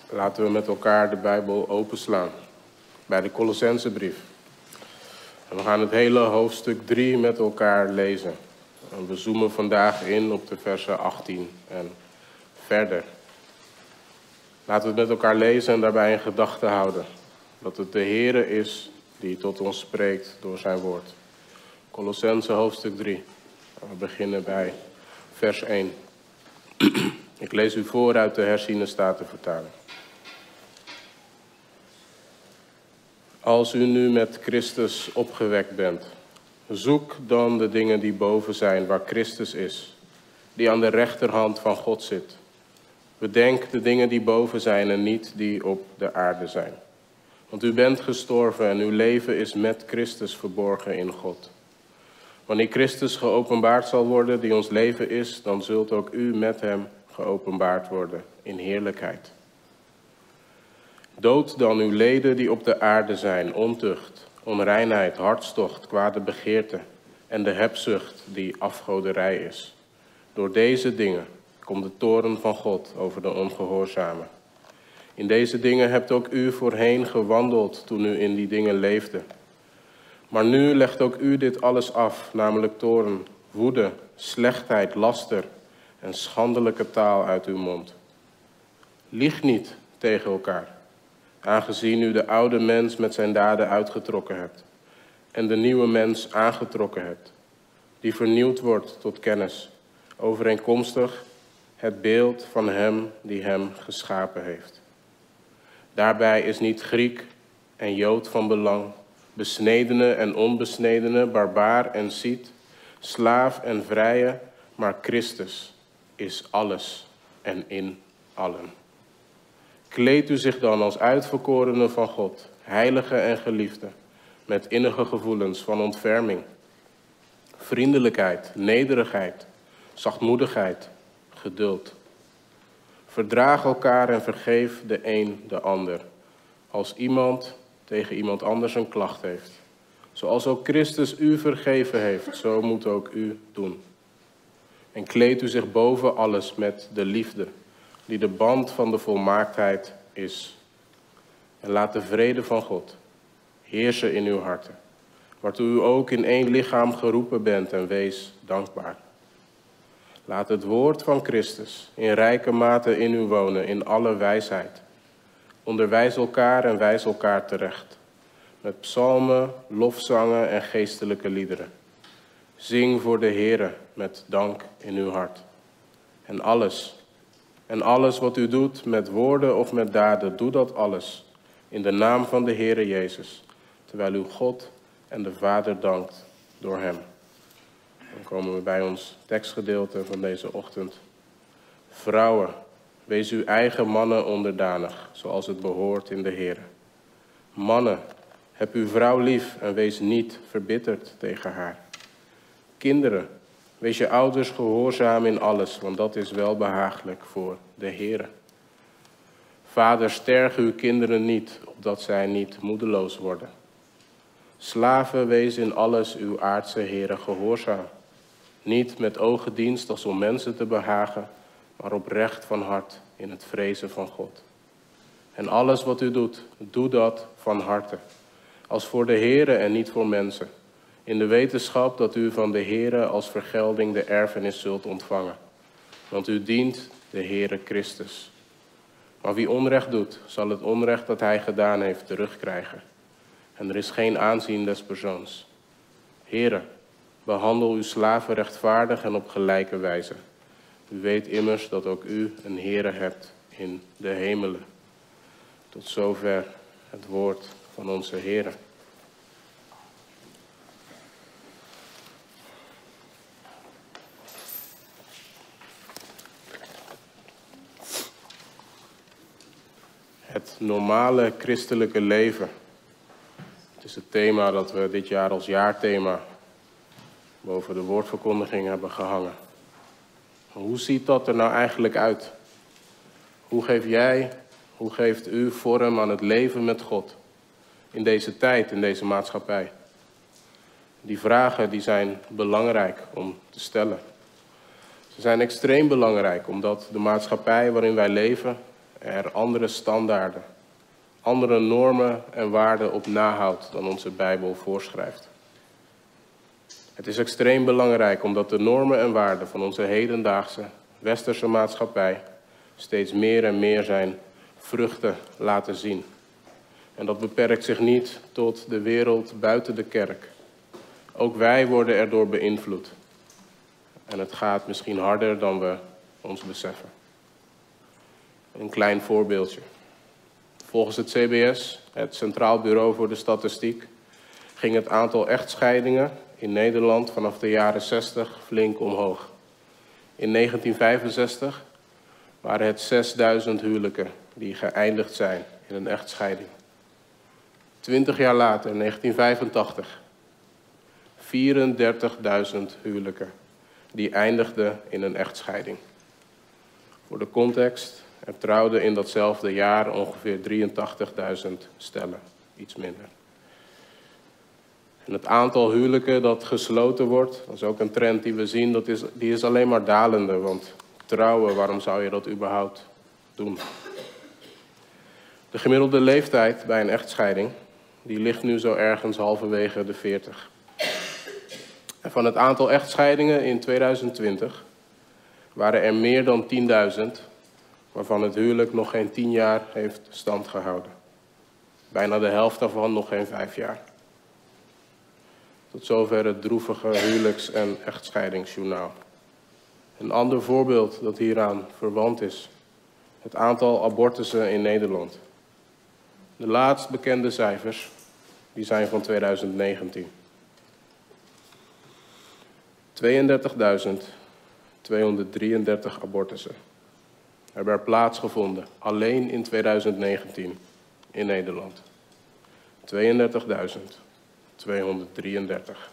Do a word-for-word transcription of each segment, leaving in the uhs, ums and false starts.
Laten we met elkaar de Bijbel openslaan bij de Colossensebrief. En we gaan het hele hoofdstuk drie met elkaar lezen. En we zoomen vandaag in op de versen achttien en verder. Laten we het met elkaar lezen en daarbij in gedachten houden dat het de Heere is die tot ons spreekt door zijn woord. Colossense hoofdstuk drie. We beginnen bij vers één. Ik lees u voor uit de herziene statenvertaling. Als u nu met Christus opgewekt bent, zoek dan de dingen die boven zijn waar Christus is, die aan de rechterhand van God zit. Bedenk de dingen die boven zijn en niet die op de aarde zijn. Want u bent gestorven en uw leven is met Christus verborgen in God. Wanneer Christus geopenbaard zal worden, die ons leven is, dan zult ook u met hem geopenbaard worden in heerlijkheid. Dood dan uw leden die op de aarde zijn, ontucht, onreinheid, hartstocht, kwade begeerte en de hebzucht die afgoderij is. Door deze dingen komt de toorn van God over de ongehoorzamen. In deze dingen hebt ook u voorheen gewandeld toen u in die dingen leefde. Maar nu legt ook u dit alles af, namelijk toorn, woede, slechtheid, laster en schandelijke taal uit uw mond. Lieg niet tegen elkaar, aangezien u de oude mens met zijn daden uitgetrokken hebt en de nieuwe mens aangetrokken hebt, die vernieuwd wordt tot kennis, overeenkomstig het beeld van hem die hem geschapen heeft. Daarbij is niet Griek en Jood van belang, besnedene en onbesnedene, barbaar en Siet, slaaf en vrije, maar Christus is alles en in allen. Kleed u zich dan als uitverkorene van God, heilige en geliefde, met innige gevoelens van ontferming, vriendelijkheid, nederigheid, zachtmoedigheid, geduld. Verdraag elkaar en vergeef de een de ander, als iemand tegen iemand anders een klacht heeft. Zoals ook Christus u vergeven heeft, zo moet ook u doen. En kleed u zich boven alles met de liefde, die de band van de volmaaktheid is. En laat de vrede van God heersen in uw harten, waartoe u ook in één lichaam geroepen bent, en wees dankbaar. Laat het woord van Christus in rijke mate in u wonen, in alle wijsheid. Onderwijs elkaar en wijs elkaar terecht, met psalmen, lofzangen en geestelijke liederen. Zing voor de Heere met dank in uw hart. En alles, en alles wat u doet met woorden of met daden, doe dat alles in de naam van de Heere Jezus, terwijl u God en de Vader dankt door hem. Dan komen we bij ons tekstgedeelte van deze ochtend. Vrouwen, wees uw eigen mannen onderdanig, zoals het behoort in de Heere. Mannen, heb uw vrouw lief en wees niet verbitterd tegen haar. Kinderen, wees je ouders gehoorzaam in alles, want dat is wel behagelijk voor de Heere. Vaders, sterg uw kinderen niet, opdat zij niet moedeloos worden. Slaven, wees in alles uw aardse Heere gehoorzaam. Niet met ogendienst als om mensen te behagen, maar oprecht van hart in het vrezen van God. En alles wat u doet, doe dat van harte, als voor de Heere en niet voor mensen, in de wetenschap dat u van de Heere als vergelding de erfenis zult ontvangen. Want u dient de Heere Christus. Maar wie onrecht doet, zal het onrecht dat hij gedaan heeft terugkrijgen. En er is geen aanzien des persoons. Heere, behandel uw slaven rechtvaardig en op gelijke wijze. U weet immers dat ook u een Heere hebt in de hemelen. Tot zover het woord van onze Heere. Het normale christelijke leven. Het is het thema dat we dit jaar als jaarthema boven de woordverkondiging hebben gehangen. Hoe ziet dat er nou eigenlijk uit? Hoe geef jij, hoe geeft u vorm aan het leven met God in deze tijd, in deze maatschappij? Die vragen die zijn belangrijk om te stellen. Ze zijn extreem belangrijk omdat de maatschappij waarin wij leven er andere standaarden, andere normen en waarden op nahoudt dan onze Bijbel voorschrijft. Het is extreem belangrijk omdat de normen en waarden van onze hedendaagse westerse maatschappij steeds meer en meer zijn vruchten laten zien. En dat beperkt zich niet tot de wereld buiten de kerk. Ook wij worden erdoor beïnvloed. En het gaat misschien harder dan we ons beseffen. Een klein voorbeeldje. Volgens het C B S, het Centraal Bureau voor de Statistiek, ging het aantal echtscheidingen in Nederland vanaf de jaren zestig flink omhoog. In negentien vijfenzestig waren het zesduizend huwelijken die geëindigd zijn in een echtscheiding. Twintig jaar later, negentien vijfentachtig, vierendertigduizend huwelijken die eindigden in een echtscheiding. Voor de context, er trouwden in datzelfde jaar ongeveer drieëntachtigduizend stellen, iets minder. En het aantal huwelijken dat gesloten wordt, dat is ook een trend die we zien, dat is, die is alleen maar dalende. Want trouwen, waarom zou je dat überhaupt doen? De gemiddelde leeftijd bij een echtscheiding, die ligt nu zo ergens halverwege de veertig. En van het aantal echtscheidingen in tweeduizend twintig waren er meer dan tienduizend, waarvan het huwelijk nog geen tien jaar heeft stand gehouden. Bijna de helft daarvan nog geen vijf jaar. Tot zover het droevige huwelijks- en echtscheidingsjournaal. Een ander voorbeeld dat hieraan verwant is: het aantal abortussen in Nederland. De laatst bekende cijfers die zijn van tweeduizend negentien. tweeëndertigduizend tweehonderddrieëndertig abortussen hebben er plaatsgevonden, alleen in tweeduizend negentien in Nederland. tweeëndertigduizend tweehonderddrieëndertig.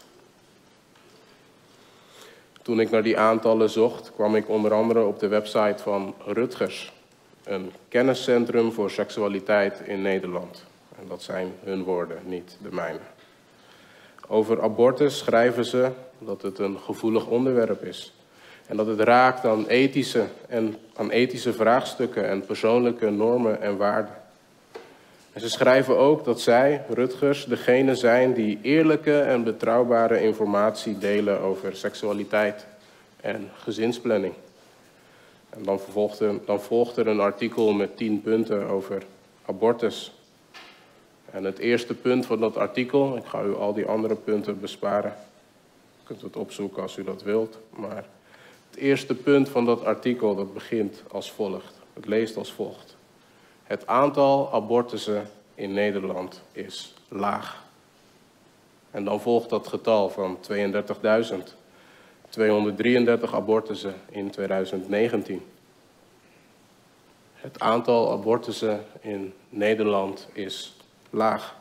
Toen ik naar die aantallen zocht, kwam ik onder andere op de website van Rutgers, een kenniscentrum voor seksualiteit in Nederland. En dat zijn hun woorden, niet de mijne. Over abortus schrijven ze dat het een gevoelig onderwerp is. En dat het raakt aan ethische, en, aan ethische vraagstukken en persoonlijke normen en waarden. En ze schrijven ook dat zij, Rutgers, degene zijn die eerlijke en betrouwbare informatie delen over seksualiteit en gezinsplanning. En dan volgt er, dan volgt er een artikel met tien punten over abortus. En het eerste punt van dat artikel, ik ga u al die andere punten besparen. U kunt het opzoeken als u dat wilt. Maar het eerste punt van dat artikel, dat begint als volgt. Het leest als volgt. Het aantal abortussen in Nederland is laag. En dan volgt dat getal van tweeëndertigduizend tweehonderddrieëndertig abortussen in tweeduizend negentien. Het aantal abortussen in Nederland is laag.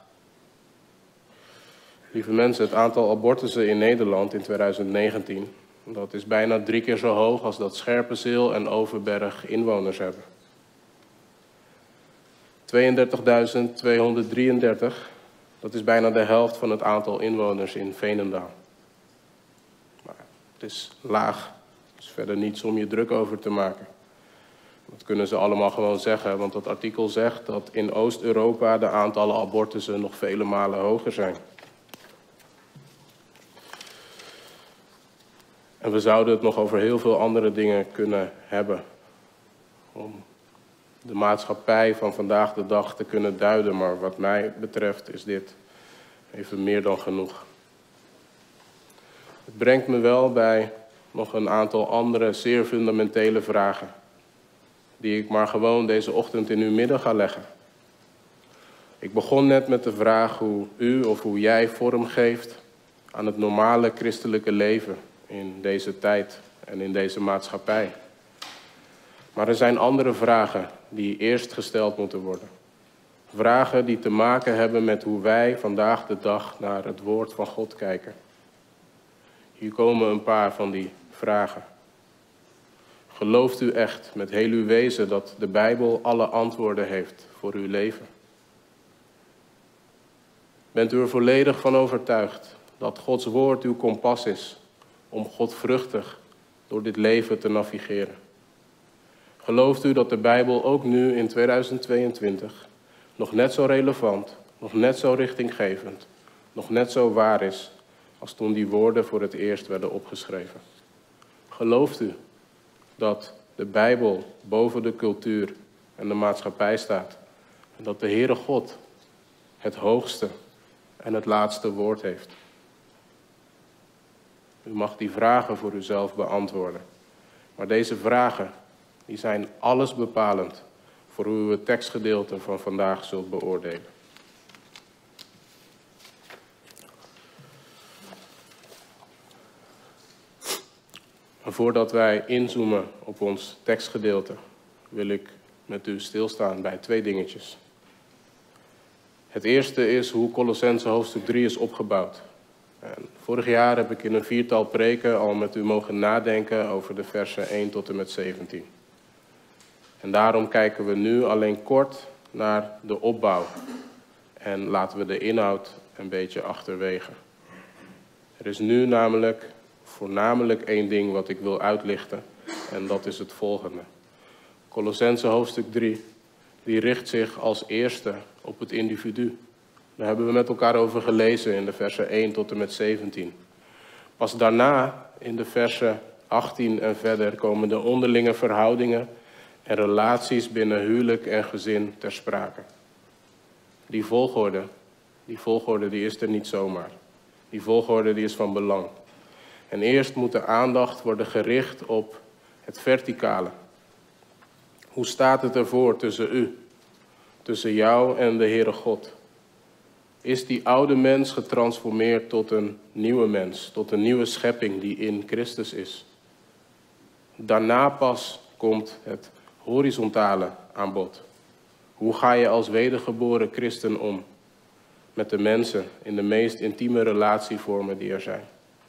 Lieve mensen, het aantal abortussen in Nederland in tweeduizend negentien, dat is bijna drie keer zo hoog als dat Scherpenzeel en Overberg inwoners hebben. tweeëndertigduizend tweehonderddrieëndertig, dat is bijna de helft van het aantal inwoners in Veenendaal. Maar het is laag, er is verder niets om je druk over te maken. Dat kunnen ze allemaal gewoon zeggen, want dat artikel zegt dat in Oost-Europa de aantallen abortussen nog vele malen hoger zijn. En we zouden het nog over heel veel andere dingen kunnen hebben. Om de maatschappij van vandaag de dag te kunnen duiden, maar wat mij betreft is dit even meer dan genoeg. Het brengt me wel bij nog een aantal andere zeer fundamentele vragen, die ik maar gewoon deze ochtend in uw midden ga leggen. Ik begon net met de vraag hoe u of hoe jij vorm geeft aan het normale christelijke leven in deze tijd en in deze maatschappij. Maar er zijn andere vragen die eerst gesteld moeten worden. Vragen die te maken hebben met hoe wij vandaag de dag naar het woord van God kijken. Hier komen een paar van die vragen. Gelooft u echt met heel uw wezen dat de Bijbel alle antwoorden heeft voor uw leven? Bent u er volledig van overtuigd dat Gods woord uw kompas is om godvruchtig door dit leven te navigeren? Gelooft u dat de Bijbel ook nu in tweeduizend tweeëntwintig nog net zo relevant, nog net zo richtinggevend, nog net zo waar is als toen die woorden voor het eerst werden opgeschreven? Gelooft u dat de Bijbel boven de cultuur en de maatschappij staat en dat de Heere God het hoogste en het laatste woord heeft? U mag die vragen voor uzelf beantwoorden. Maar deze vragen, die zijn allesbepalend voor hoe u het tekstgedeelte van vandaag zult beoordelen. En voordat wij inzoomen op ons tekstgedeelte, wil ik met u stilstaan bij twee dingetjes. Het eerste is hoe Kolossenzen hoofdstuk drie is opgebouwd. En vorig jaar heb ik in een viertal preken al met u mogen nadenken over de versen één tot en met zeventien. En daarom kijken we nu alleen kort naar de opbouw en laten we de inhoud een beetje achterwege. Er is nu namelijk voornamelijk één ding wat ik wil uitlichten en dat is het volgende. Kolossenzen hoofdstuk drie, die richt zich als eerste op het individu. Daar hebben we met elkaar over gelezen in de versen één tot en met zeventien. Pas daarna, in de versen achttien en verder, komen de onderlinge verhoudingen en relaties binnen huwelijk en gezin ter sprake. Die volgorde, die volgorde die is er niet zomaar. Die volgorde die is van belang. En eerst moet de aandacht worden gericht op het verticale. Hoe staat het ervoor tussen u, tussen jou en de Heere God? Is die oude mens getransformeerd tot een nieuwe mens, tot een nieuwe schepping die in Christus is? Daarna pas komt het horizontale aan bod. Hoe ga je als wedergeboren christen om met de mensen in de meest intieme relatievormen die er zijn?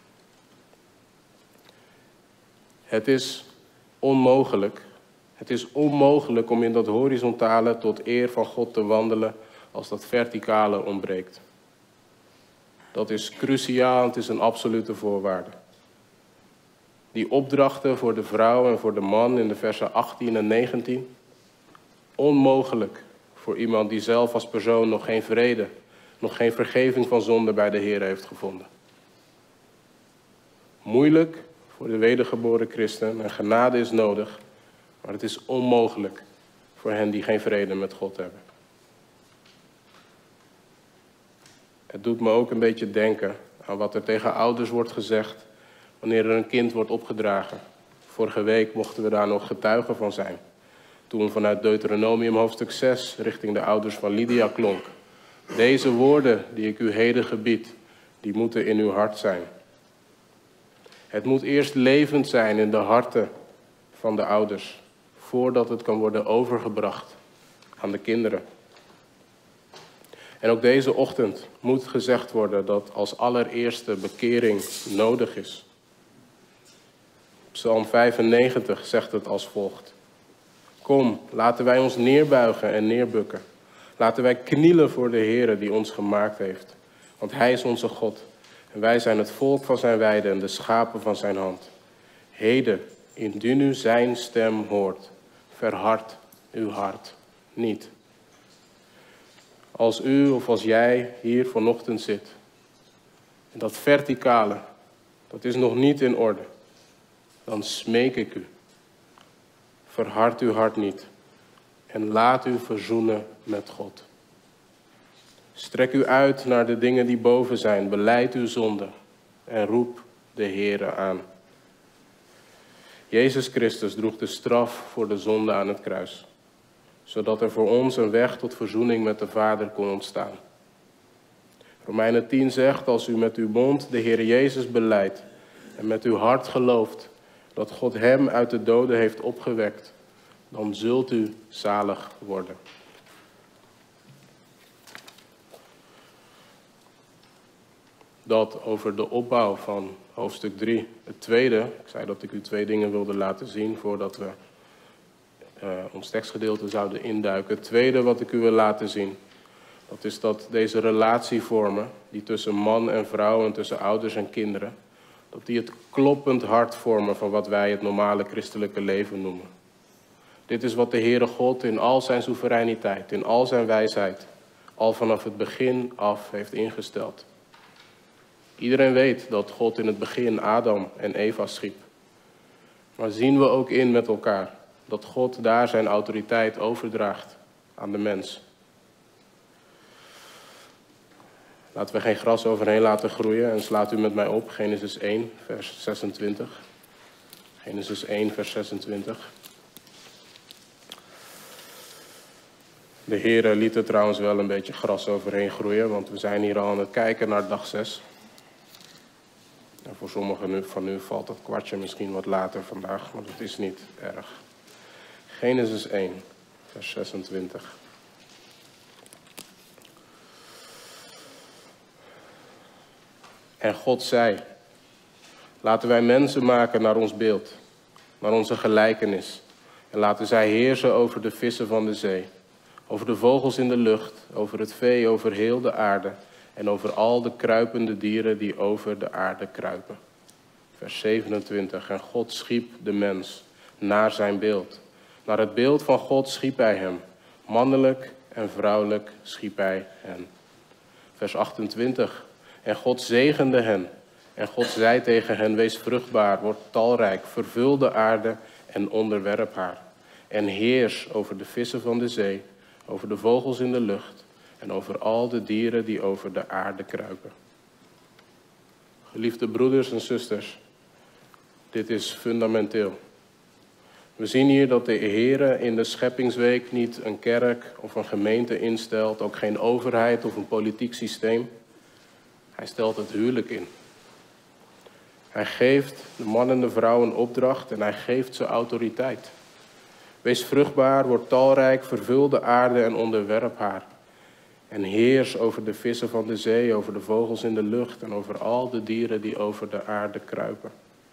Het is onmogelijk, het is onmogelijk om in dat horizontale tot eer van God te wandelen als dat verticale ontbreekt. Dat is cruciaal, het is een absolute voorwaarde. Die opdrachten voor de vrouw en voor de man in de versen achttien en negentien, onmogelijk voor iemand die zelf als persoon nog geen vrede, nog geen vergeving van zonde bij de Heer heeft gevonden. Moeilijk voor de wedergeboren christen en genade is nodig, maar het is onmogelijk voor hen die geen vrede met God hebben. Het doet me ook een beetje denken aan wat er tegen ouders wordt gezegd wanneer er een kind wordt opgedragen. Vorige week mochten we daar nog getuigen van zijn. Toen vanuit Deuteronomium hoofdstuk zes richting de ouders van Lydia klonk. Deze woorden die ik u heden gebied, die moeten in uw hart zijn. Het moet eerst levend zijn in de harten van de ouders, voordat het kan worden overgebracht aan de kinderen. En ook deze ochtend moet gezegd worden dat als allereerste bekering nodig is. Psalm vijfennegentig zegt het als volgt. Kom, laten wij ons neerbuigen en neerbukken. Laten wij knielen voor de Heere die ons gemaakt heeft. Want Hij is onze God. En wij zijn het volk van zijn weide en de schapen van zijn hand. Heden, indien u zijn stem hoort, verhard uw hart niet. Als u of als jij hier vanochtend zit, en dat verticale, dat is nog niet in orde, dan smeek ik u. Verhard uw hart niet en laat u verzoenen met God. Strek u uit naar de dingen die boven zijn, belijd uw zonde en roep de Heere aan. Jezus Christus droeg de straf voor de zonde aan het kruis, zodat er voor ons een weg tot verzoening met de Vader kon ontstaan. Romeinen tien zegt, als u met uw mond de Heer Jezus belijdt en met uw hart gelooft dat God hem uit de doden heeft opgewekt, dan zult u zalig worden. Dat over de opbouw van hoofdstuk drie. Het tweede, ik zei dat ik u twee dingen wilde laten zien voordat we uh, ons tekstgedeelte zouden induiken. Het tweede wat ik u wil laten zien, dat is dat deze relatievormen, die tussen man en vrouw en tussen ouders en kinderen, dat die het kloppend hart vormen van wat wij het normale christelijke leven noemen. Dit is wat de Heere God in al zijn soevereiniteit, in al zijn wijsheid, al vanaf het begin af heeft ingesteld. Iedereen weet dat God in het begin Adam en Eva schiep. Maar zien we ook in met elkaar dat God daar zijn autoriteit overdraagt aan de mens. Laten we geen gras overheen laten groeien en slaat u met mij op, Genesis één, vers zesentwintig. Genesis één, vers zesentwintig. De Heere liet er trouwens wel een beetje gras overheen groeien, want we zijn hier al aan het kijken naar dag zes. En voor sommigen van u valt dat kwartje misschien wat later vandaag, maar dat is niet erg. Genesis één, vers zesentwintig. En God zei, laten wij mensen maken naar ons beeld, naar onze gelijkenis. En laten zij heersen over de vissen van de zee, over de vogels in de lucht, over het vee, over heel de aarde en over al de kruipende dieren die over de aarde kruipen. Vers zevenentwintig. En God schiep de mens naar zijn beeld. Naar het beeld van God schiep hij hem. Mannelijk en vrouwelijk schiep hij hen. Vers achtentwintig. En God zegende hen. En God zei tegen hen, wees vruchtbaar, word talrijk, vervul de aarde en onderwerp haar. En heers over de vissen van de zee, over de vogels in de lucht en over al de dieren die over de aarde kruipen. Geliefde broeders en zusters, dit is fundamenteel. We zien hier dat de Heere in de scheppingsweek niet een kerk of een gemeente instelt, ook geen overheid of een politiek systeem. Hij stelt het huwelijk in. Hij geeft de man en de vrouw een opdracht en hij geeft ze autoriteit. Wees vruchtbaar, word talrijk, vervul de aarde en onderwerp haar. En heers over de vissen van de zee, over de vogels in de lucht en over al de dieren die over de aarde kruipen.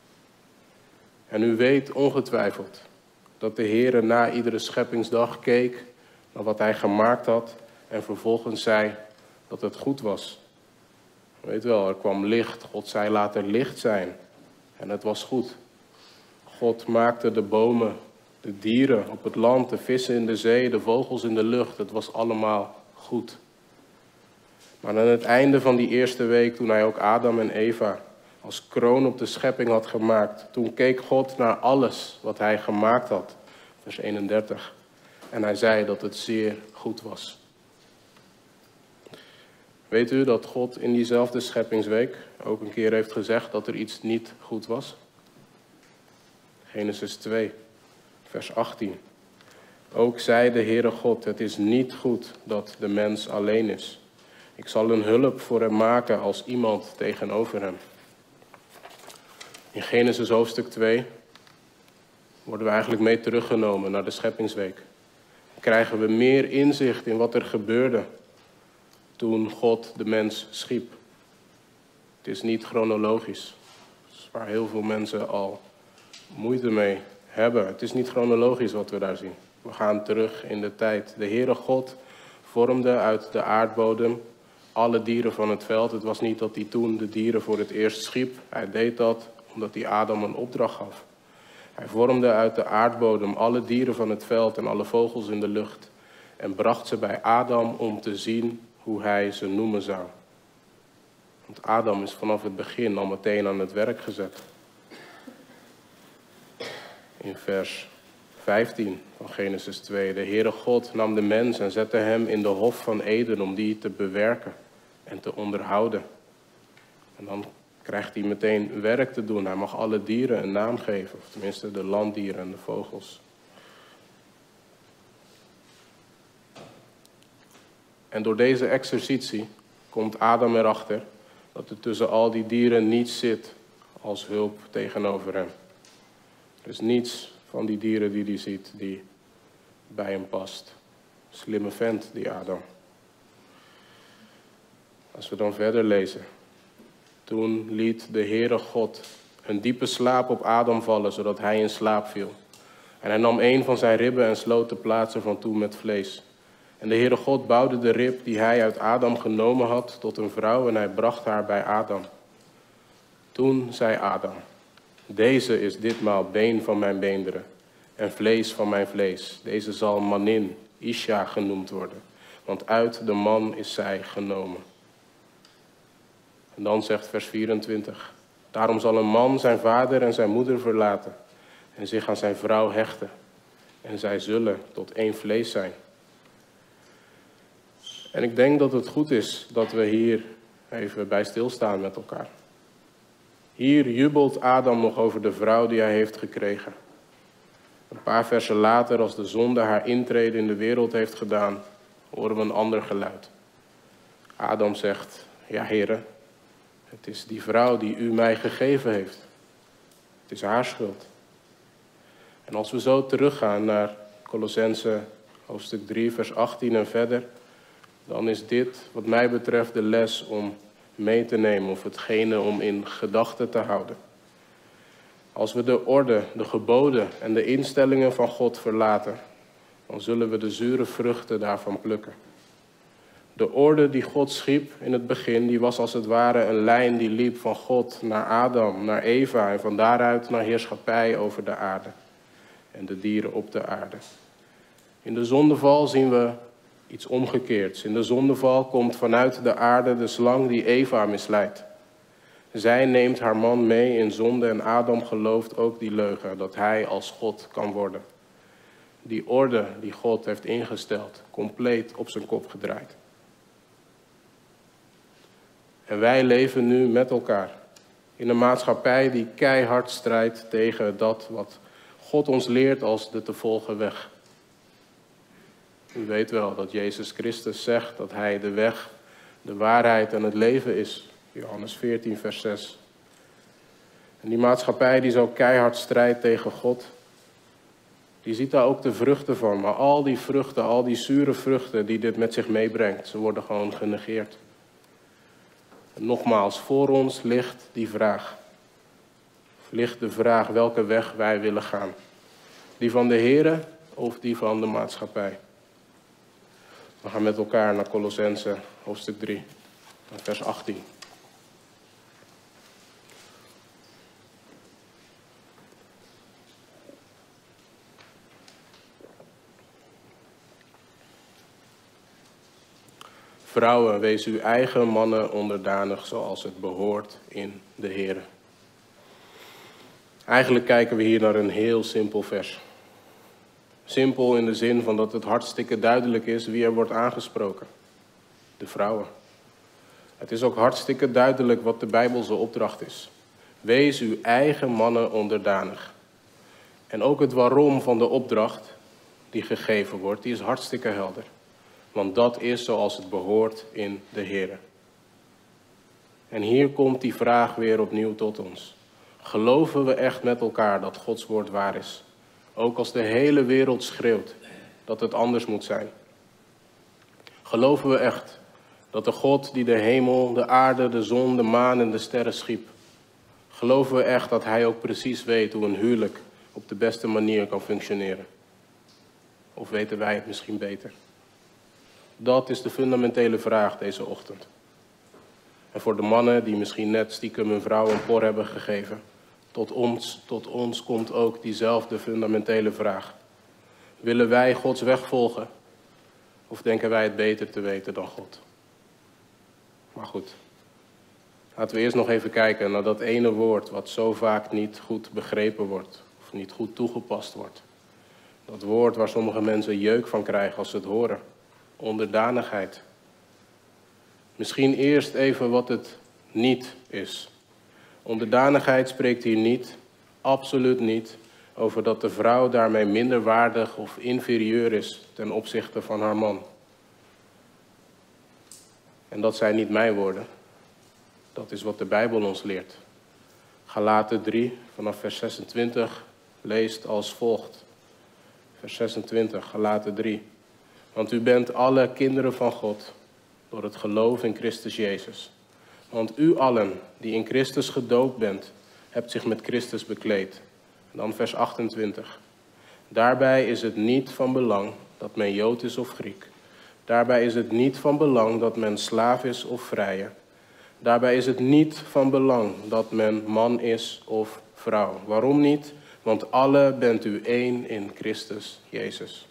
En u weet ongetwijfeld dat de Heere na iedere scheppingsdag keek naar wat hij gemaakt had en vervolgens zei dat het goed was. Weet wel, er kwam licht. God zei laat er licht zijn. En het was goed. God maakte de bomen, de dieren op het land, de vissen in de zee, de vogels in de lucht. Het was allemaal goed. Maar aan het einde van die eerste week, toen hij ook Adam en Eva als kroon op de schepping had gemaakt, toen keek God naar alles wat hij gemaakt had. Vers eenendertig. En hij zei dat het zeer goed was. Weet u dat God in diezelfde scheppingsweek ook een keer heeft gezegd dat er iets niet goed was? Genesis twee, vers achttien. Ook zei de Heere God, het is niet goed dat de mens alleen is. Ik zal een hulp voor hem maken als iemand tegenover hem. In Genesis hoofdstuk twee worden we eigenlijk mee teruggenomen naar de scheppingsweek. Dan krijgen we meer inzicht in wat er gebeurde toen God de mens schiep. Het is niet chronologisch. Dat is waar heel veel mensen al moeite mee hebben. Het is niet chronologisch wat we daar zien. We gaan terug in de tijd. De Heere God vormde uit de aardbodem alle dieren van het veld. Het was niet dat hij toen de dieren voor het eerst schiep. Hij deed dat omdat hij Adam een opdracht gaf. Hij vormde uit de aardbodem alle dieren van het veld en alle vogels in de lucht. En bracht ze bij Adam om te zien hoe hij ze noemen zou. Want Adam is vanaf het begin al meteen aan het werk gezet. In vers vijftien van Genesis twee. De Heere God nam de mens en zette hem in de hof van Eden om die te bewerken en te onderhouden. En dan krijgt hij meteen werk te doen. Hij mag alle dieren een naam geven, of tenminste de landdieren en de vogels. En door deze exercitie komt Adam erachter dat er tussen al die dieren niets zit als hulp tegenover hem. Er is niets van die dieren die hij ziet die bij hem past. Slimme vent, die Adam. Als we dan verder lezen. Toen liet de Heere God een diepe slaap op Adam vallen, zodat hij in slaap viel. En hij nam een van zijn ribben en sloot de plaats ervan toe met vlees. En de Heere God bouwde de rib die hij uit Adam genomen had tot een vrouw en hij bracht haar bij Adam. Toen zei Adam, deze is ditmaal been van mijn beenderen en vlees van mijn vlees. Deze zal Manin, Isha genoemd worden, want uit de man is zij genomen. En dan zegt vers vierentwintig, daarom zal een man zijn vader en zijn moeder verlaten en zich aan zijn vrouw hechten. En zij zullen tot één vlees zijn. En ik denk dat het goed is dat we hier even bij stilstaan met elkaar. Hier jubelt Adam nog over de vrouw die hij heeft gekregen. Een paar versen later, als de zonde haar intrede in de wereld heeft gedaan, horen we een ander geluid. Adam zegt, ja heren, het is die vrouw die u mij gegeven heeft. Het is haar schuld. En als we zo teruggaan naar Kolossenzen hoofdstuk drie, vers achttien en verder, dan is dit wat mij betreft de les om mee te nemen of hetgene om in gedachten te houden. Als we de orde, de geboden en de instellingen van God verlaten, dan zullen we de zure vruchten daarvan plukken. De orde die God schiep in het begin, die was als het ware een lijn die liep van God naar Adam, naar Eva en van daaruit naar heerschappij over de aarde en de dieren op de aarde. In de zondeval zien we iets omgekeerds. In de zondeval komt vanuit de aarde de slang die Eva misleidt. Zij neemt haar man mee in zonde en Adam gelooft ook die leugen, dat hij als God kan worden. Die orde die God heeft ingesteld, compleet op zijn kop gedraaid. En wij leven nu met elkaar in een maatschappij die keihard strijdt tegen dat wat God ons leert als de te volgen weg. U weet wel dat Jezus Christus zegt dat hij de weg, de waarheid en het leven is. Johannes veertien, vers zes. En die maatschappij die zo keihard strijdt tegen God, die ziet daar ook de vruchten van. Maar al die vruchten, al die zure vruchten die dit met zich meebrengt, ze worden gewoon genegeerd. En nogmaals, voor ons ligt die vraag. Ligt de vraag welke weg wij willen gaan. Die van de Here of die van de maatschappij. We gaan met elkaar naar Kolossenzen hoofdstuk drie, vers achttien. Vrouwen, wees uw eigen mannen onderdanig zoals het behoort in de Here. Eigenlijk kijken we hier naar een heel simpel vers. Simpel in de zin van dat het hartstikke duidelijk is wie er wordt aangesproken. De vrouwen. Het is ook hartstikke duidelijk wat de Bijbelse opdracht is. Wees uw eigen mannen onderdanig. En ook het waarom van de opdracht die gegeven wordt, die is hartstikke helder. Want dat is zoals het behoort in de Here. En hier komt die vraag weer opnieuw tot ons. Geloven we echt met elkaar dat Gods woord waar is? Ook als de hele wereld schreeuwt dat het anders moet zijn. Geloven we echt dat de God die de hemel, de aarde, de zon, de maan en de sterren schiep. Geloven we echt dat hij ook precies weet hoe een huwelijk op de beste manier kan functioneren? Of weten wij het misschien beter? Dat is de fundamentele vraag deze ochtend. En voor de mannen die misschien net stiekem hun vrouw een por hebben gegeven, tot ons, tot ons komt ook diezelfde fundamentele vraag. Willen wij Gods weg volgen? Of denken wij het beter te weten dan God? Maar goed, laten we eerst nog even kijken naar dat ene woord wat zo vaak niet goed begrepen wordt. Of niet goed toegepast wordt. Dat woord waar sommige mensen jeuk van krijgen als ze het horen. Onderdanigheid. Misschien eerst even wat het niet is. Onderdanigheid spreekt hier niet, absoluut niet, over dat de vrouw daarmee minderwaardig of inferieur is ten opzichte van haar man. En dat zijn niet mijn woorden. Dat is wat de Bijbel ons leert. Galaten drie, vanaf vers zesentwintig, leest als volgt. Vers zesentwintig, Galaten drie. Want u bent alle kinderen van God, door het geloof in Christus Jezus. Want u allen, die in Christus gedoopt bent, hebt zich met Christus bekleed. En dan vers achtentwintig. Daarbij is het niet van belang dat men Jood is of Griek. Daarbij is het niet van belang dat men slaaf is of vrije. Daarbij is het niet van belang dat men man is of vrouw. Waarom niet? want alle bent u één in Christus Jezus.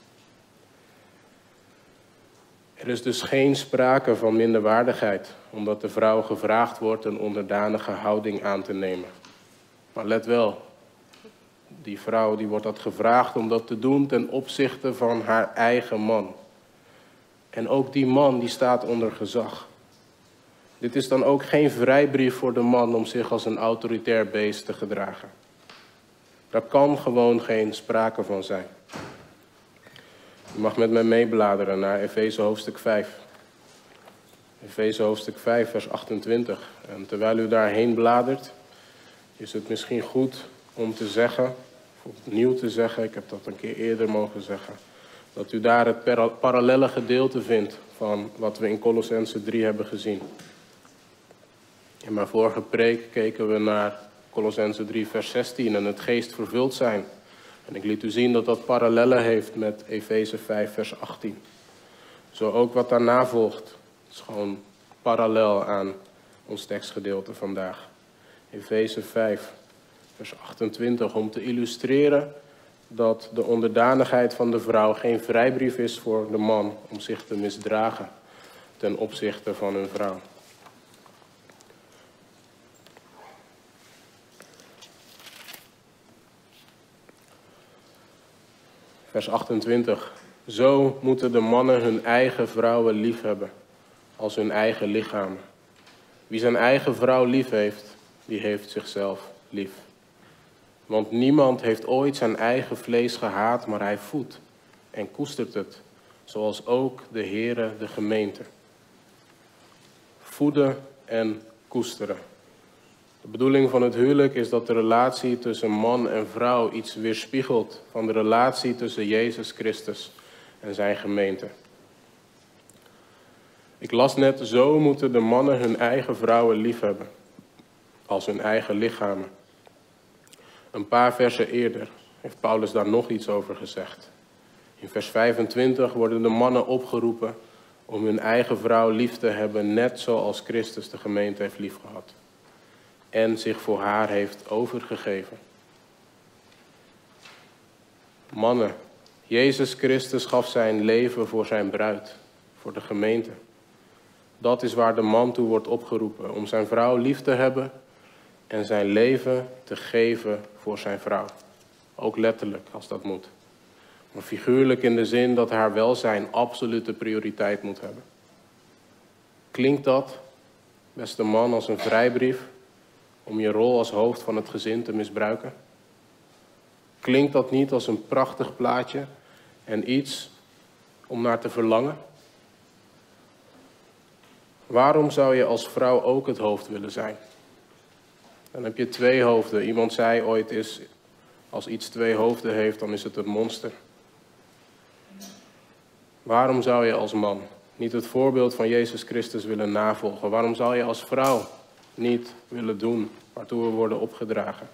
Er is dus geen sprake van minderwaardigheid, omdat de vrouw gevraagd wordt een onderdanige houding aan te nemen. Maar let wel, die vrouw die wordt dat gevraagd om dat te doen ten opzichte van haar eigen man. En ook die man die staat onder gezag. Dit is dan ook geen vrijbrief voor de man om zich als een autoritair beest te gedragen. Daar kan gewoon geen sprake van zijn. U mag met mij meebladeren naar Efeze hoofdstuk vijf. Efeze hoofdstuk vijf, vers achtentwintig. En terwijl u daarheen bladert, is het misschien goed om te zeggen, of opnieuw te zeggen, ik heb dat een keer eerder mogen zeggen, dat u daar het parallelle gedeelte vindt van wat we in Kolossenzen drie hebben gezien. In mijn vorige preek keken we naar Kolossenzen drie, vers zestien en het geest vervuld zijn. En ik liet u zien dat dat parallellen heeft met Efeze vijf, vers achttien. Zo ook wat daarna volgt. Het is gewoon parallel aan ons tekstgedeelte vandaag. Efeze vijf, vers achtentwintig, om te illustreren dat de onderdanigheid van de vrouw geen vrijbrief is voor de man om zich te misdragen ten opzichte van hun vrouw. Vers achtentwintig. Zo moeten de mannen hun eigen vrouwen lief hebben als hun eigen lichamen. Wie zijn eigen vrouw lief heeft, die heeft zichzelf lief. Want niemand heeft ooit zijn eigen vlees gehaat, maar hij voedt en koestert het, zoals ook de Heere de gemeente. Voeden en koesteren. De bedoeling van het huwelijk is dat de relatie tussen man en vrouw iets weerspiegelt van de relatie tussen Jezus Christus en zijn gemeente. Ik las net, zo moeten de mannen hun eigen vrouwen liefhebben, als hun eigen lichamen. Een paar versen eerder heeft Paulus daar nog iets over gezegd. In vers vijfentwintig worden de mannen opgeroepen om hun eigen vrouw lief te hebben, net zoals Christus de gemeente heeft liefgehad. En zich voor haar heeft overgegeven. Mannen, Jezus Christus gaf zijn leven voor zijn bruid, voor de gemeente. Dat is waar de man toe wordt opgeroepen, om zijn vrouw lief te hebben en zijn leven te geven voor zijn vrouw. Ook letterlijk, als dat moet. Maar figuurlijk in de zin dat haar welzijn absolute prioriteit moet hebben. Klinkt dat, beste man, als een vrijbrief om je rol als hoofd van het gezin te misbruiken? Klinkt dat niet als een prachtig plaatje en iets om naar te verlangen? Waarom zou je als vrouw ook het hoofd willen zijn? Dan heb je twee hoofden. Iemand zei ooit eens, als iets twee hoofden heeft, dan is het een monster. Waarom zou je als man niet het voorbeeld van Jezus Christus willen navolgen? Waarom zou je als vrouw niet willen doen waartoe we worden opgedragen?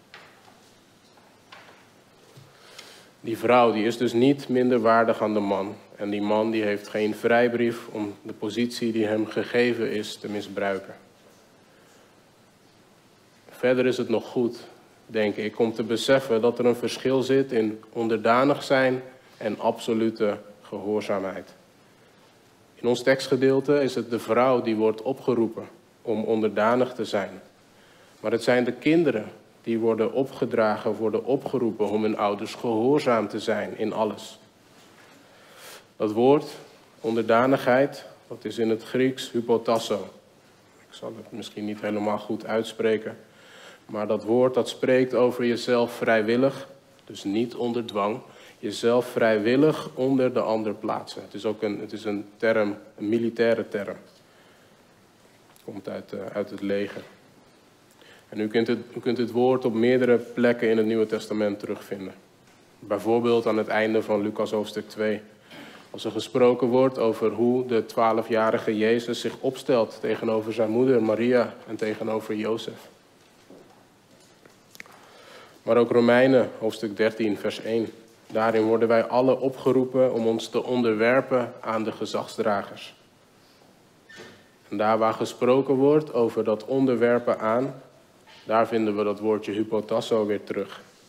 Die vrouw die is dus niet minder waardig aan de man. En die man die heeft geen vrijbrief om de positie die hem gegeven is te misbruiken. Verder is het nog goed, denk ik, om te beseffen dat er een verschil zit in onderdanig zijn en absolute gehoorzaamheid. In ons tekstgedeelte is het de vrouw die wordt opgeroepen om onderdanig te zijn. Maar het zijn de kinderen die worden opgedragen, worden opgeroepen om hun ouders gehoorzaam te zijn in alles. Dat woord, onderdanigheid, dat is in het Grieks hypotasso. Ik zal het misschien niet helemaal goed uitspreken. Maar dat woord dat spreekt over jezelf vrijwillig, dus niet onder dwang, jezelf vrijwillig onder de ander plaatsen. Het is ook een, het is een term, een militaire term. Het komt uit, uh, uit het leger. En u kunt, het, u kunt dit woord op meerdere plekken in het Nieuwe Testament terugvinden. Bijvoorbeeld aan het einde van Lucas hoofdstuk twee. Als er gesproken wordt over hoe de twaalfjarige Jezus zich opstelt tegenover zijn moeder Maria en tegenover Jozef. Maar ook Romeinen hoofdstuk dertien vers één. Daarin worden wij alle opgeroepen om ons te onderwerpen aan de gezagsdragers. En daar waar gesproken wordt over dat onderwerpen aan, daar vinden we dat woordje hypotasso weer terug.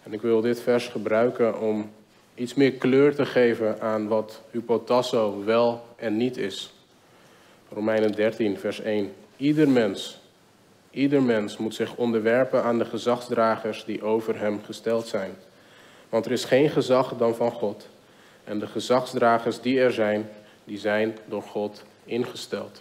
En ik wil dit vers gebruiken om iets meer kleur te geven aan wat hypotasso wel en niet is. Romeinen dertien, vers één. Ieder mens, ieder mens moet zich onderwerpen aan de gezagsdragers die over hem gesteld zijn. Want er is geen gezag dan van God. En de gezagsdragers die er zijn, die zijn door God ingesteld.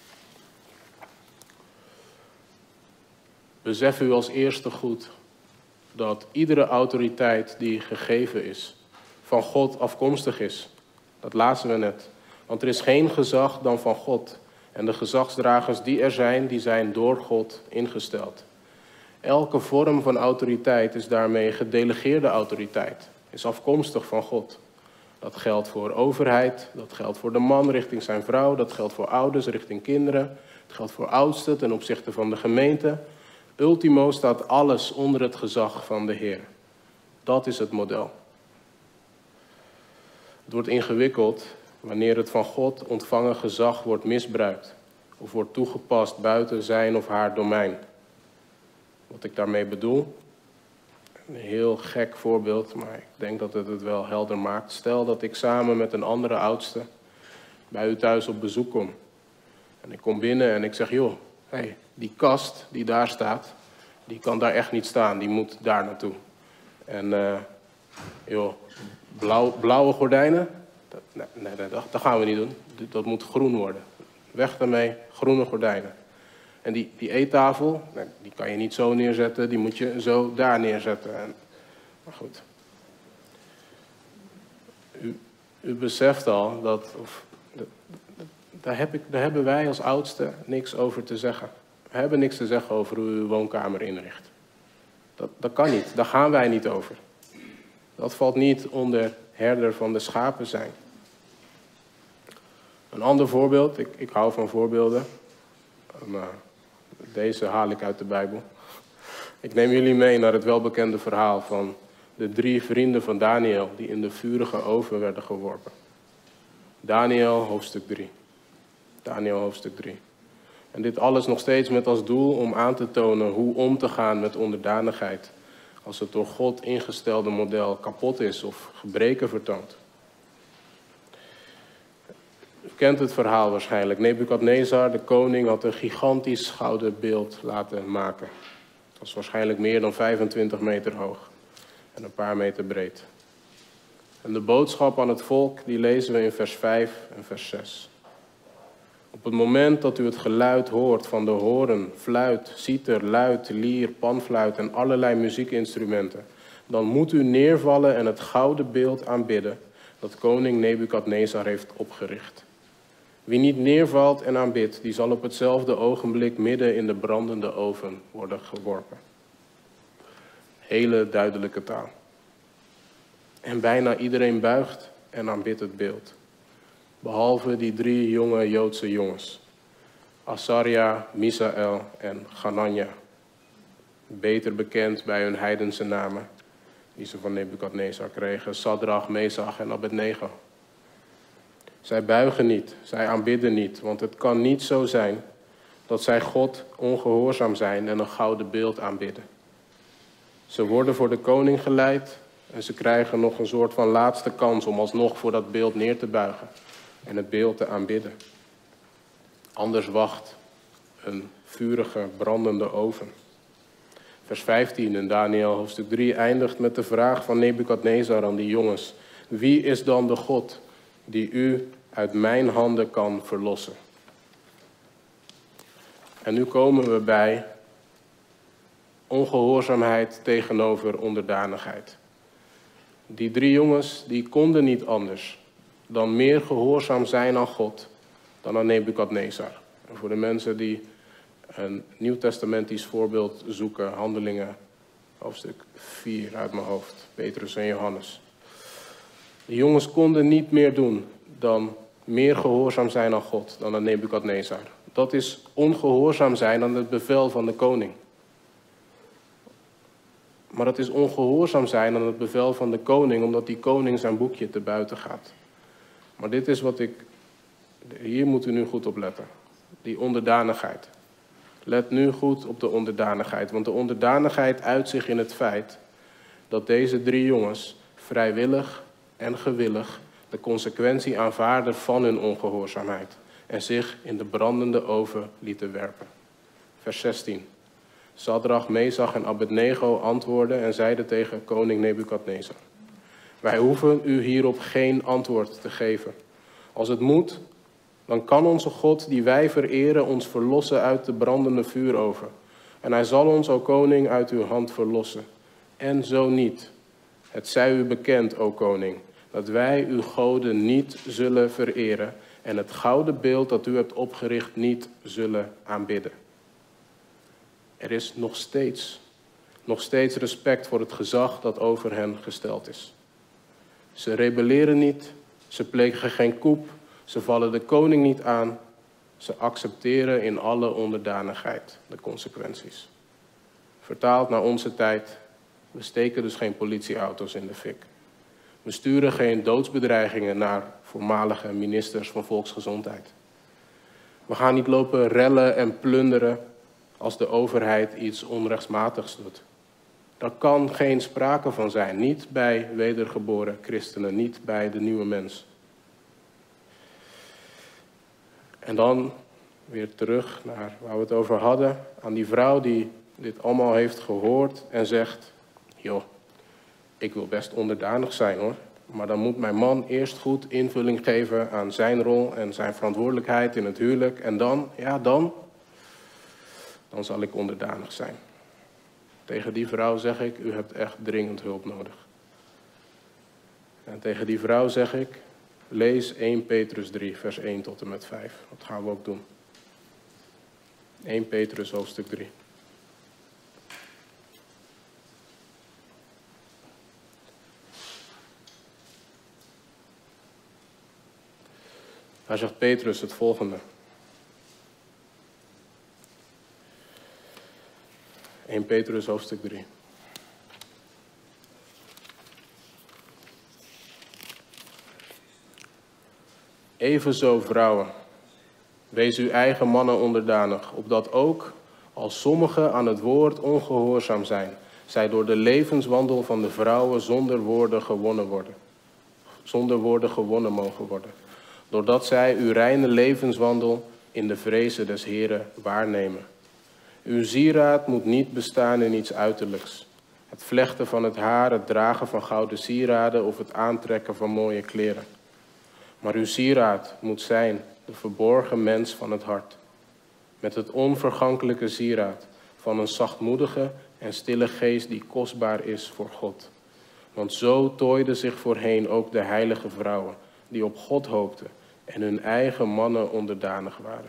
Besef u als eerste goed dat iedere autoriteit die gegeven is, van God afkomstig is. Dat lazen we net. Want er is geen gezag dan van God. En de gezagsdragers die er zijn, die zijn door God ingesteld. Elke vorm van autoriteit is daarmee gedelegeerde autoriteit. Is afkomstig van God. Dat geldt voor overheid, dat geldt voor de man richting zijn vrouw, dat geldt voor ouders richting kinderen. Het geldt voor oudsten ten opzichte van de gemeente. Ultimo staat alles onder het gezag van de Heer. Dat is het model. Het wordt ingewikkeld wanneer het van God ontvangen gezag wordt misbruikt of wordt toegepast buiten zijn of haar domein. Wat ik daarmee bedoel, een heel gek voorbeeld, maar ik denk dat het het wel helder maakt. Stel dat ik samen met een andere oudste bij u thuis op bezoek kom. En ik kom binnen en ik zeg, joh, hey, die kast die daar staat, die kan daar echt niet staan, die moet daar naartoe. En uh, joh, blauw, blauwe gordijnen, dat, nee, nee, dat, dat gaan we niet doen. Dat moet groen worden. Weg daarmee, groene gordijnen. En die, die eettafel, nee, die kan je niet zo neerzetten, die moet je zo daar neerzetten. En, maar goed. U, u beseft al dat, of, dat, dat daar, heb ik, daar hebben wij als oudste niks over te zeggen. We hebben niks te zeggen over hoe u uw woonkamer inricht. Dat, dat kan niet, daar gaan wij niet over. Dat valt niet onder herder van de schapen zijn. Een ander voorbeeld, ik, ik hou van voorbeelden. En, uh, deze haal ik uit de Bijbel. Ik neem jullie mee naar het welbekende verhaal van de drie vrienden van Daniel die in de vurige oven werden geworpen. Daniel hoofdstuk drie. Daniel hoofdstuk drie. En dit alles nog steeds met als doel om aan te tonen hoe om te gaan met onderdanigheid als het door God ingestelde model kapot is of gebreken vertoont. U kent het verhaal waarschijnlijk. Nebukadnezar, de koning, had een gigantisch gouden beeld laten maken. Het was waarschijnlijk meer dan vijfentwintig meter hoog en een paar meter breed. En de boodschap aan het volk, die lezen we in vers vijf en vers zes. Op het moment dat u het geluid hoort van de hoorn, fluit, citer, luit, lier, panfluit en allerlei muziekinstrumenten, dan moet u neervallen en het gouden beeld aanbidden dat koning Nebukadnezar heeft opgericht. Wie niet neervalt en aanbidt, die zal op hetzelfde ogenblik midden in de brandende oven worden geworpen. Hele duidelijke taal. En bijna iedereen buigt en aanbidt het beeld. Behalve die drie jonge Joodse jongens. Azaria, Misaël en Ganania. Beter bekend bij hun heidense namen, die ze van Nebukadnezar kregen. Sadrach, Mesach en Abednego. Zij buigen niet, zij aanbidden niet, want het kan niet zo zijn dat zij God ongehoorzaam zijn en een gouden beeld aanbidden. Ze worden voor de koning geleid en ze krijgen nog een soort van laatste kans om alsnog voor dat beeld neer te buigen en het beeld te aanbidden. Anders wacht een vurige, brandende oven. Vers vijftien in Daniel hoofdstuk drie eindigt met de vraag van Nebukadnezar aan die jongens. Wie is dan de God die u uit mijn handen kan verlossen? En nu komen we bij ongehoorzaamheid tegenover onderdanigheid. Die drie jongens die konden niet anders dan meer gehoorzaam zijn aan God dan aan Nebukadnezar. En voor de mensen die een nieuwtestamentisch voorbeeld zoeken, Handelingen, hoofdstuk vier uit mijn hoofd, Petrus en Johannes. De jongens konden niet meer doen dan meer gehoorzaam zijn aan God dan aan Nebukadnezar. Dat is ongehoorzaam zijn aan het bevel van de koning. Maar het is ongehoorzaam zijn aan het bevel van de koning, omdat die koning zijn boekje te buiten gaat. Maar dit is wat ik, hier moet u nu goed op letten. Die onderdanigheid. Let nu goed op de onderdanigheid, want de onderdanigheid uit zich in het feit dat deze drie jongens vrijwillig en gewillig de consequentie aanvaarden van hun ongehoorzaamheid en zich in de brandende oven lieten werpen. Vers zestien. Sadrach, Mesach en Abednego antwoordden en zeiden tegen koning Nebukadnezar: wij hoeven u hierop geen antwoord te geven. Als het moet, dan kan onze God die wij vereren ons verlossen uit de brandende vuuroven. En hij zal ons, o koning, uit uw hand verlossen. En zo niet. Het zij u bekend, o koning, dat wij uw goden niet zullen vereren en het gouden beeld dat u hebt opgericht niet zullen aanbidden. Er is nog steeds, nog steeds respect voor het gezag dat over hen gesteld is. Ze rebelleren niet, ze plegen geen coup, ze vallen de koning niet aan. Ze accepteren in alle onderdanigheid de consequenties. Vertaald naar onze tijd, we steken dus geen politieauto's in de fik. We sturen geen doodsbedreigingen naar voormalige ministers van Volksgezondheid. We gaan niet lopen rellen en plunderen als de overheid iets onrechtmatigs doet. Daar kan geen sprake van zijn, niet bij wedergeboren christenen, niet bij de nieuwe mens. En dan weer terug naar waar we het over hadden, aan die vrouw die dit allemaal heeft gehoord en zegt: joh, ik wil best onderdanig zijn hoor, maar dan moet mijn man eerst goed invulling geven aan zijn rol en zijn verantwoordelijkheid in het huwelijk. En dan, ja dan, dan zal ik onderdanig zijn. Tegen die vrouw zeg ik, u hebt echt dringend hulp nodig. En tegen die vrouw zeg ik, lees eerste Petrus drie, vers één tot en met vijf. Dat gaan we ook doen. eerste Petrus hoofdstuk drie. Daar zegt Petrus het volgende. eerste Petrus hoofdstuk drie. Evenzo vrouwen, wees uw eigen mannen onderdanig, opdat ook, als sommigen aan het woord ongehoorzaam zijn, zij door de levenswandel van de vrouwen zonder woorden gewonnen worden. Zonder woorden gewonnen mogen worden. Doordat zij uw reine levenswandel in de vrezen des Heren waarnemen. Uw sieraad moet niet bestaan in iets uiterlijks. Het vlechten van het haar, het dragen van gouden sieraden of het aantrekken van mooie kleren. Maar uw sieraad moet zijn de verborgen mens van het hart. Met het onvergankelijke sieraad van een zachtmoedige en stille geest die kostbaar is voor God. Want zo tooiden zich voorheen ook de heilige vrouwen die op God hoopten en hun eigen mannen onderdanig waren.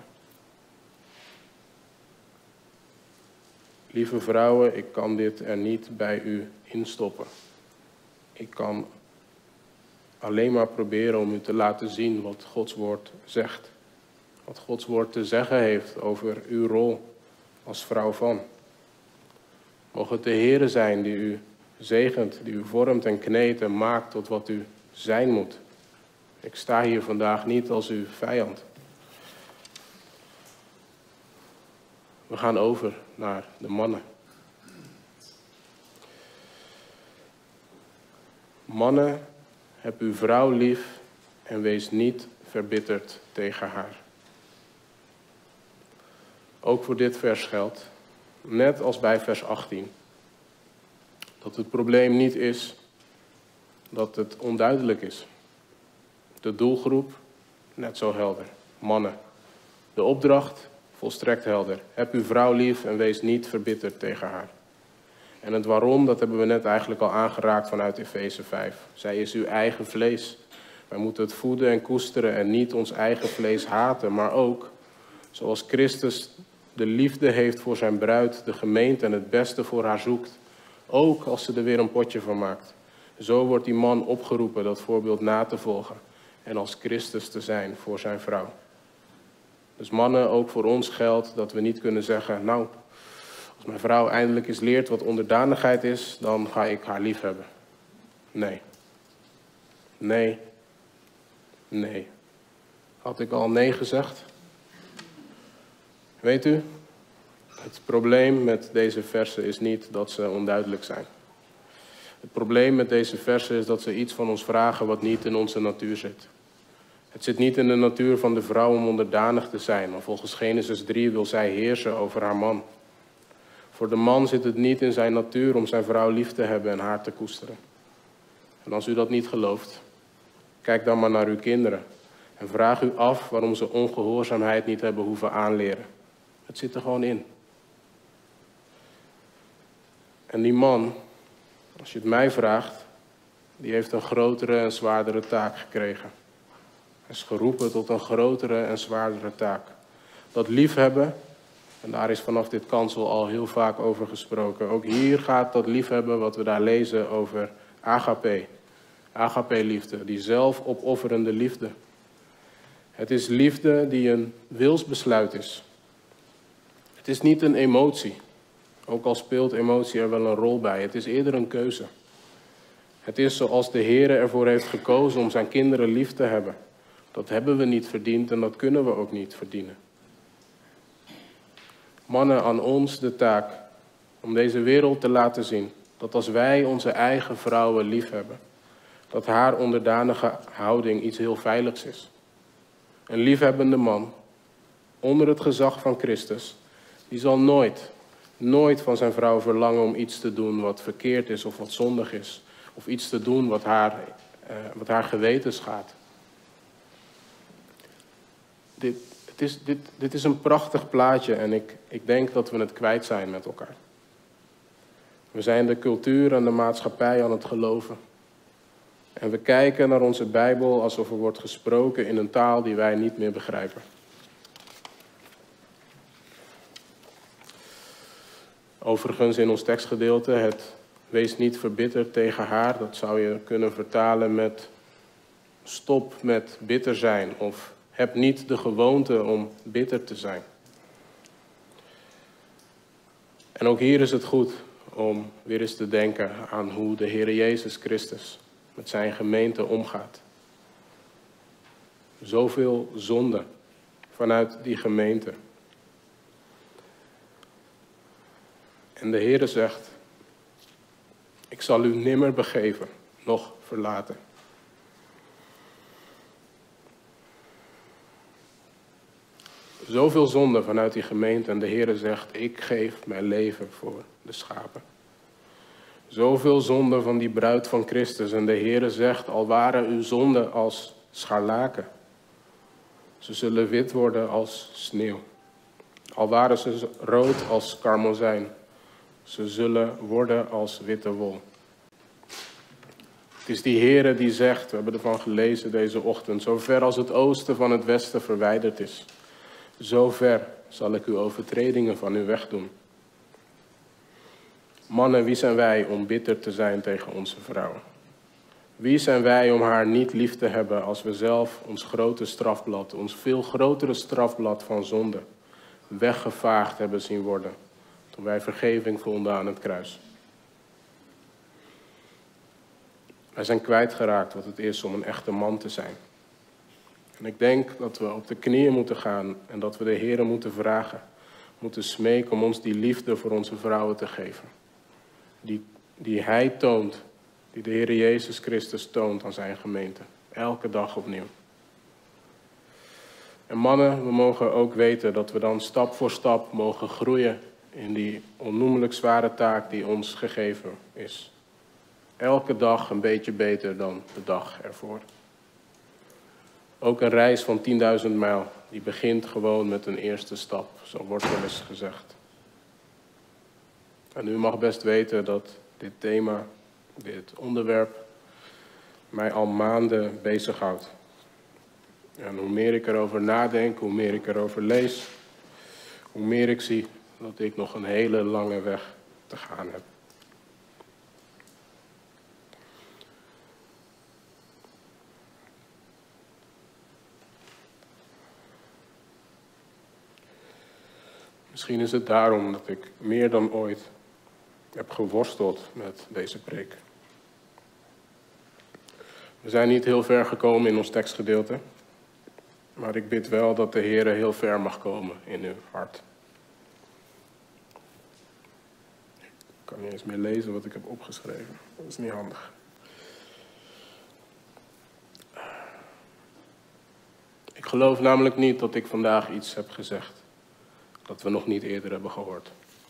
Lieve vrouwen, ik kan dit er niet bij u instoppen. Ik kan alleen maar proberen om u te laten zien wat Gods woord zegt. Wat Gods woord te zeggen heeft over uw rol als vrouw van. Mogen het de Heere zijn die u zegent, die u vormt en kneedt en maakt tot wat u zijn moet. Ik sta hier vandaag niet als uw vijand. We gaan over naar de mannen. Mannen, heb uw vrouw lief en wees niet verbitterd tegen haar. Ook voor dit vers geldt, net als bij vers achttien, dat het probleem niet is dat het onduidelijk is. De doelgroep, net zo helder, mannen. De opdracht, volstrekt helder. Heb uw vrouw lief en wees niet verbitterd tegen haar. En het waarom, dat hebben we net eigenlijk al aangeraakt vanuit Efeze vijf. Zij is uw eigen vlees. Wij moeten het voeden en koesteren en niet ons eigen vlees haten, maar ook, zoals Christus de liefde heeft voor zijn bruid, de gemeente en het beste voor haar zoekt, ook als ze er weer een potje van maakt. Zo wordt die man opgeroepen dat voorbeeld na te volgen en als Christus te zijn voor zijn vrouw. Dus mannen, ook voor ons geldt dat we niet kunnen zeggen, nou, als mijn vrouw eindelijk eens leert wat onderdanigheid is, dan ga ik haar lief hebben. Nee. Nee. Nee. Had ik al nee gezegd? Weet u, het probleem met deze versen is niet dat ze onduidelijk zijn. Het probleem met deze versen is dat ze iets van ons vragen wat niet in onze natuur zit. Het zit niet in de natuur van de vrouw om onderdanig te zijn, maar volgens Genesis drie wil zij heersen over haar man. Voor de man zit het niet in zijn natuur om zijn vrouw lief te hebben en haar te koesteren. En als u dat niet gelooft, kijk dan maar naar uw kinderen en vraag u af waarom ze ongehoorzaamheid niet hebben hoeven aanleren. Het zit er gewoon in. En die man, als je het mij vraagt, die heeft een grotere en zwaardere taak gekregen. Hij is geroepen tot een grotere en zwaardere taak. Dat liefhebben, en daar is vanaf dit kansel al heel vaak over gesproken. Ook hier gaat dat liefhebben wat we daar lezen over agape. Agape-liefde, die zelfopofferende liefde. Het is liefde die een wilsbesluit is. Het is niet een emotie, ook al speelt emotie er wel een rol bij. Het is eerder een keuze. Het is zoals de Heere ervoor heeft gekozen om zijn kinderen lief te hebben. Dat hebben we niet verdiend en dat kunnen we ook niet verdienen. Mannen, aan ons de taak om deze wereld te laten zien dat als wij onze eigen vrouwen lief hebben, dat haar onderdanige houding iets heel veiligs is. Een liefhebbende man, onder het gezag van Christus, die zal nooit, nooit van zijn vrouw verlangen om iets te doen wat verkeerd is of wat zondig is. Of iets te doen wat haar, uh, wat haar geweten schaadt. Dit, het is, dit, dit is een prachtig plaatje en ik, ik denk dat we het kwijt zijn met elkaar. We zijn de cultuur en de maatschappij aan het geloven. En we kijken naar onze Bijbel alsof er wordt gesproken in een taal die wij niet meer begrijpen. Overigens in ons tekstgedeelte, het wees niet verbitterd tegen haar, dat zou je kunnen vertalen met stop met bitter zijn of heb niet de gewoonte om bitter te zijn. En ook hier is het goed om weer eens te denken aan hoe de Heer Jezus Christus met zijn gemeente omgaat. Zoveel zonde vanuit die gemeente. En de Heer zegt, ik zal u nimmer begeven, noch verlaten. Zoveel zonde vanuit die gemeente en de Heer zegt, ik geef mijn leven voor de schapen. Zoveel zonde van die bruid van Christus en de Heer zegt, al waren uw zonden als scharlaken, ze zullen wit worden als sneeuw. Al waren ze rood als karmozijn, ze zullen worden als witte wol. Het is die Heere die zegt, we hebben ervan gelezen deze ochtend, zo ver als het oosten van het westen verwijderd is, zo ver zal ik uw overtredingen van u wegdoen. Mannen, wie zijn wij om bitter te zijn tegen onze vrouw? Wie zijn wij om haar niet lief te hebben als we zelf ons grote strafblad, ons veel grotere strafblad van zonde, weggevaagd hebben zien worden, toen wij vergeving vonden aan het kruis? Wij zijn kwijtgeraakt wat het is om een echte man te zijn. En ik denk dat we op de knieën moeten gaan en dat we de Heere moeten vragen, moeten smeken om ons die liefde voor onze vrouwen te geven. Die, die Hij toont, die de Heere Jezus Christus toont aan zijn gemeente. Elke dag opnieuw. En mannen, we mogen ook weten dat we dan stap voor stap mogen groeien in die onnoemelijk zware taak die ons gegeven is. Elke dag een beetje beter dan de dag ervoor. Ook een reis van tienduizend mijl, die begint gewoon met een eerste stap, zo wordt wel eens gezegd. En u mag best weten dat dit thema, dit onderwerp, mij al maanden bezighoudt. En hoe meer ik erover nadenk, hoe meer ik erover lees, hoe meer ik zie dat ik nog een hele lange weg te gaan heb. Misschien is het daarom dat ik meer dan ooit heb geworsteld met deze preek. We zijn niet heel ver gekomen in ons tekstgedeelte, maar ik bid wel dat de Heere heel ver mag komen in uw hart. Ik kan niet eens meer lezen wat ik heb opgeschreven. Dat is niet handig. Ik geloof namelijk niet dat ik vandaag iets heb gezegd dat we nog niet eerder hebben gehoord.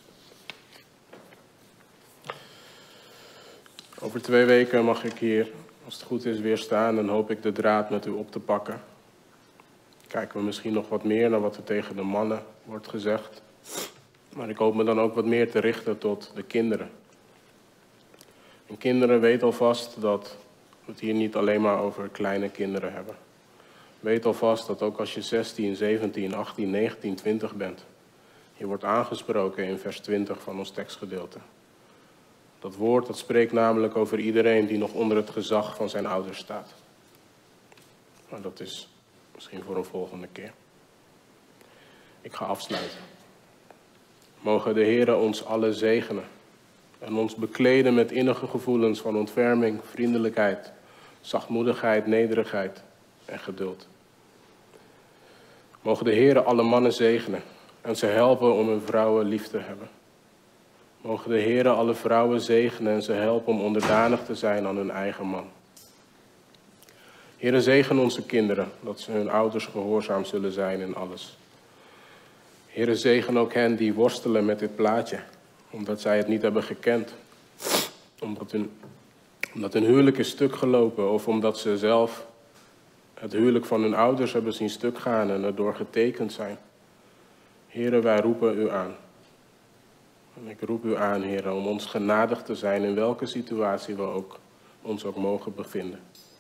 Over twee weken mag ik hier, als het goed is, weer staan en hoop ik de draad met u op te pakken. Kijken we misschien nog wat meer naar wat er tegen de mannen wordt gezegd. Maar ik hoop me dan ook wat meer te richten tot de kinderen. En kinderen, weet alvast dat we het hier niet alleen maar over kleine kinderen hebben. Weet alvast dat ook als je zestien, zeventien, achttien, negentien, twintig bent, je wordt aangesproken in vers twintig van ons tekstgedeelte. Dat woord dat spreekt namelijk over iedereen die nog onder het gezag van zijn ouders staat. Maar dat is misschien voor een volgende keer. Ik ga afsluiten. Mogen de Heere ons allen zegenen en ons bekleden met innige gevoelens van ontferming, vriendelijkheid, zachtmoedigheid, nederigheid en geduld. Mogen de Heere alle mannen zegenen en ze helpen om hun vrouwen lief te hebben. Mogen de Heere alle vrouwen zegenen en ze helpen om onderdanig te zijn aan hun eigen man. Heere, zegen onze kinderen, dat ze hun ouders gehoorzaam zullen zijn in alles. Heere, zegen ook hen die worstelen met dit plaatje, omdat zij het niet hebben gekend. Omdat hun, omdat hun huwelijk is stuk gelopen of omdat ze zelf het huwelijk van hun ouders hebben zien stuk gaan en erdoor getekend zijn. Heere, wij roepen u aan. En ik roep u aan, Heere, om ons genadig te zijn in welke situatie we ook, ons ook mogen bevinden.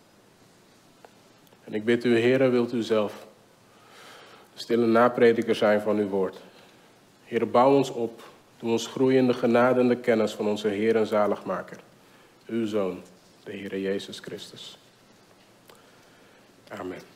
En ik bid u, Heere, wilt u zelf de stille naprediker zijn van uw woord. Heere, bouw ons op, doe ons groeien in de genade en de kennis van onze Heer en Zaligmaker, uw Zoon, de Heere Jezus Christus. Amen.